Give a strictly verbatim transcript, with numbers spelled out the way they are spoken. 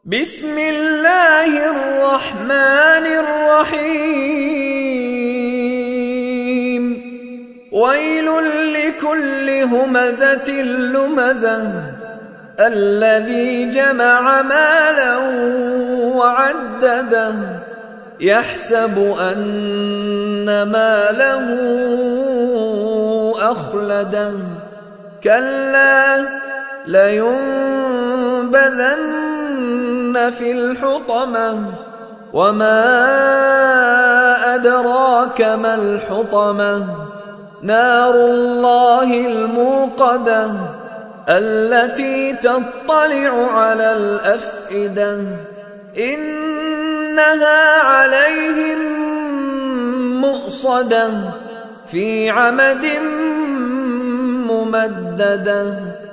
بسم الله الرحمن الرحيم ويل لكل همزة لمزة الذي جمع مالا وعدده يحسب أن ماله أخلده كلا لينبذن في الحطمة وما أدراك ما الحطمة نار الله الموقدة التي تطلع على الأفئدة إنها عليهم مؤصدة في عمد ممددة.